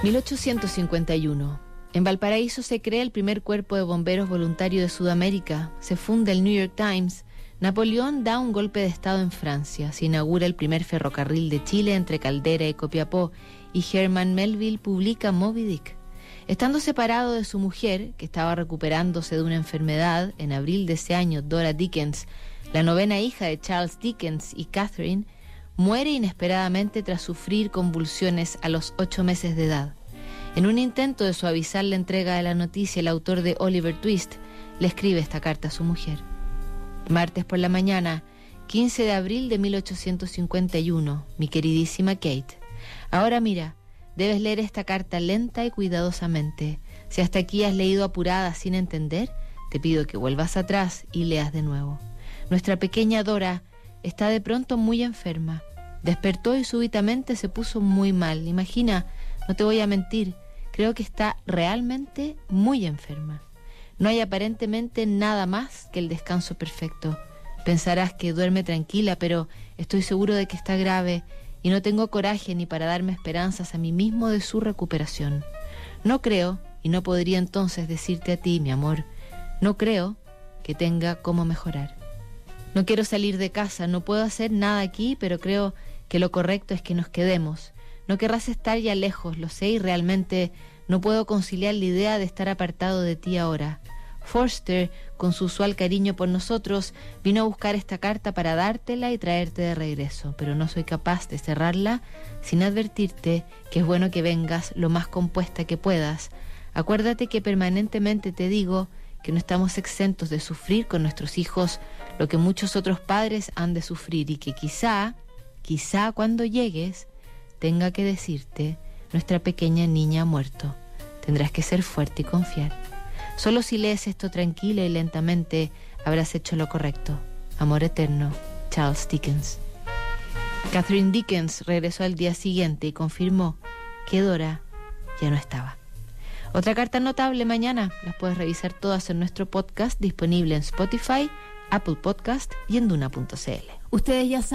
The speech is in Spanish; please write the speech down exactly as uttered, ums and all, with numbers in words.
mil ochocientos cincuenta y uno. En Valparaíso se crea el primer cuerpo de bomberos voluntario de Sudamérica. Se funda el New York Times. Napoleón da un golpe de estado en Francia. Se inaugura el primer ferrocarril de Chile entre Caldera y Copiapó. Y Herman Melville publica Moby Dick. Estando separado de su mujer, que estaba recuperándose de una enfermedad, en abril de ese año, Dora Dickens, la novena hija de Charles Dickens y Catherine, muere inesperadamente tras sufrir convulsiones a los ocho meses de edad. En un intento de suavizar la entrega de la noticia, el autor de Oliver Twist le escribe esta carta a su mujer. Martes por la mañana, quince de abril de mil ochocientos cincuenta y uno, mi queridísima Kate. Ahora mira, debes leer esta carta lenta y cuidadosamente. Si hasta aquí has leído apurada sin entender, te pido que vuelvas atrás y leas de nuevo. Nuestra pequeña Dora está de pronto muy enferma. Despertó y súbitamente se puso muy mal. Imagina, no te voy a mentir, creo que está realmente muy enferma. No hay aparentemente nada más que el descanso perfecto. Pensarás que duerme tranquila, pero estoy seguro de que está grave y no tengo coraje ni para darme esperanzas a mí mismo de su recuperación. No creo, y no podría entonces decirte a ti, mi amor, no creo que tenga cómo mejorar. No quiero salir de casa, no puedo hacer nada aquí, pero creo que lo correcto es que nos quedemos. No querrás estar ya lejos, lo sé, y realmente no puedo conciliar la idea de estar apartado de ti ahora. Forster, con su usual cariño por nosotros, vino a buscar esta carta para dártela y traerte de regreso, pero no soy capaz de cerrarla sin advertirte que es bueno que vengas lo más compuesta que puedas. Acuérdate que permanentemente te digo que no estamos exentos de sufrir con nuestros hijos lo que muchos otros padres han de sufrir y que quizá, quizá cuando llegues, tenga que decirte, nuestra pequeña niña ha muerto. Tendrás que ser fuerte y confiar. Solo si lees esto tranquila y lentamente habrás hecho lo correcto. Amor eterno, Charles Dickens. Catherine Dickens regresó al día siguiente y confirmó que Dora ya no estaba. Otra carta notable mañana. Las puedes revisar todas en nuestro podcast disponible en Spotify, Apple Podcast y en Duna punto c l. Ustedes ya saben.